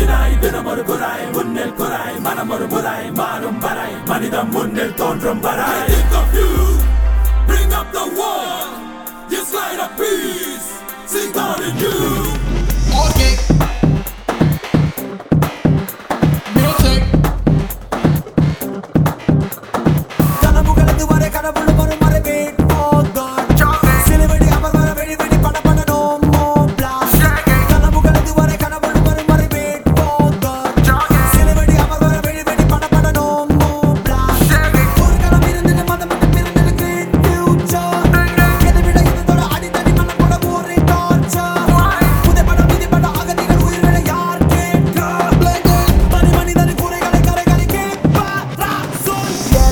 தினாய் தினமொரு குராய் முன்னில் குராய் மனமொரு முராய் மாறும் வரை மனிதம் முன்னில் தோன்றும் வராய். Think of you, bring up the war, yes light of peace, sing God in you. Okay. Music. கனவுகளது வரை கடவுள் வரும் வரை wait for God. சிலுவடி அவர் வர வெடி வெடி பட பட no more blast. கனவுகளது வரை கடவுள் வரும் வரை wait for God. சிலுவடி அவர் வர வெடி வெடி பட பட no more blast. ஒரு காலம் இருந்தது மதம் மட்டும் இருந்தது great future. எதை விட இதோட அடித்தடி மனம் கூட ஒரு torture. புதை படம் விதி படம் அகதிகள் உயிர்களை யார் கேட்க? தனி மனிதன் குறைகளை கரைகளை கேட்பாரா சொல்.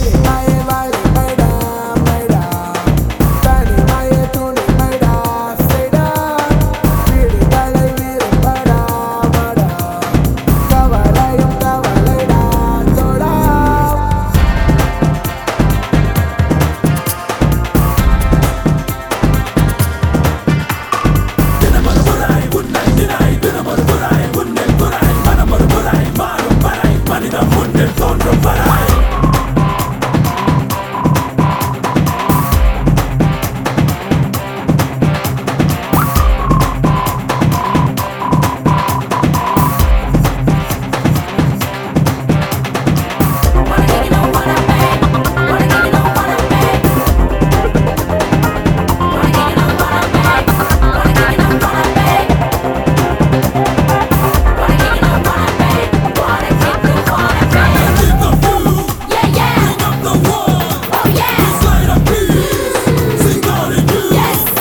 தினமொரு குராய் உன்னை தினாய் தினமொரு குராய் முன்னில் குராய் மனமொரு முராய் மாறும் வரை மனிதம் முன்னில் தோன்றும் வராய். Think of you, bring up the war, yes light of peace, sing God in you.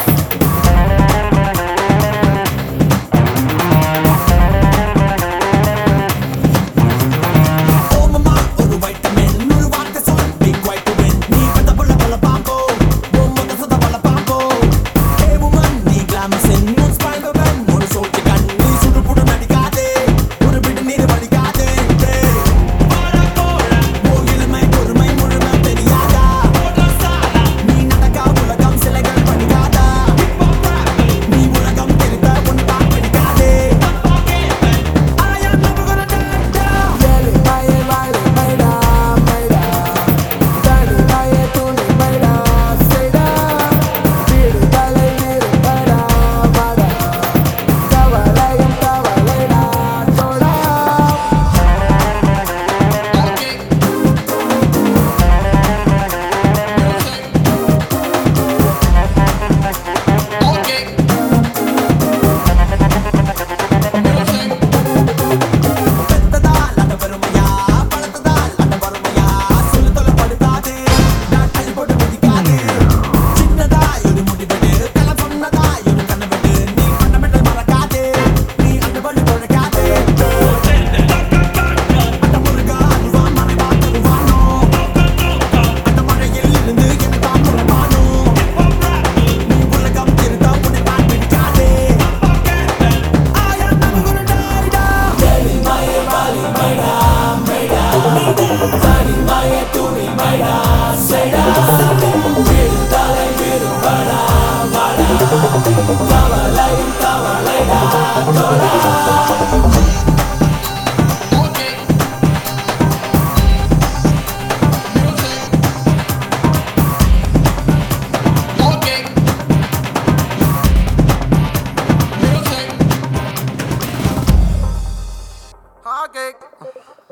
Oh mama, ஒரு vitamin, ஒரு வார்த்தை சொல், be quiet to win. நீ வந்த புள்ள பல பாம்போ, உன் முத சுத பல பாம்போ. Hey woman, நீ glamour sin, உன் spine weapon, ஒரு soldier gun. நீ சுடு புடு நடிக்காதே, ஒரு பிடி நீர் வடிக்காதே. போடா போடா, உன் இளமை பொறுமை முழுமை தெரியாதா? நீ நடக்கா உலகம் சிலைகள் படிக்காதா? நீ உலகம் தெரிந்த உன் பால் படிக்காதே. I am never gonna die down. Okay. Okay. Music. பெத்ததால் அந்த பெருமையா, பழத்ததால் அந்த வறுமையா, சொல்லு தொலைப்படுத்தாதே, நாட்கள் போட்டு மிதிக்காதே. சின்னதாய் ஒரு முடிவெடு, தலை சொன்னதாய் ஒரு கனவெடு, நீ fundamental மறக்காதே, நீ அந்த வழி பொழைக்காதே. அந்த முருகா அருவா மறைவா தருவானோ, அந்த மழையில் இருந்து என்னதான் முறைவானோ. நீ உலகம் திருத்த உன்னை நான் பிடிக்காதே. I am never gonna die down. Okay. Music. Okay. Music. Okay.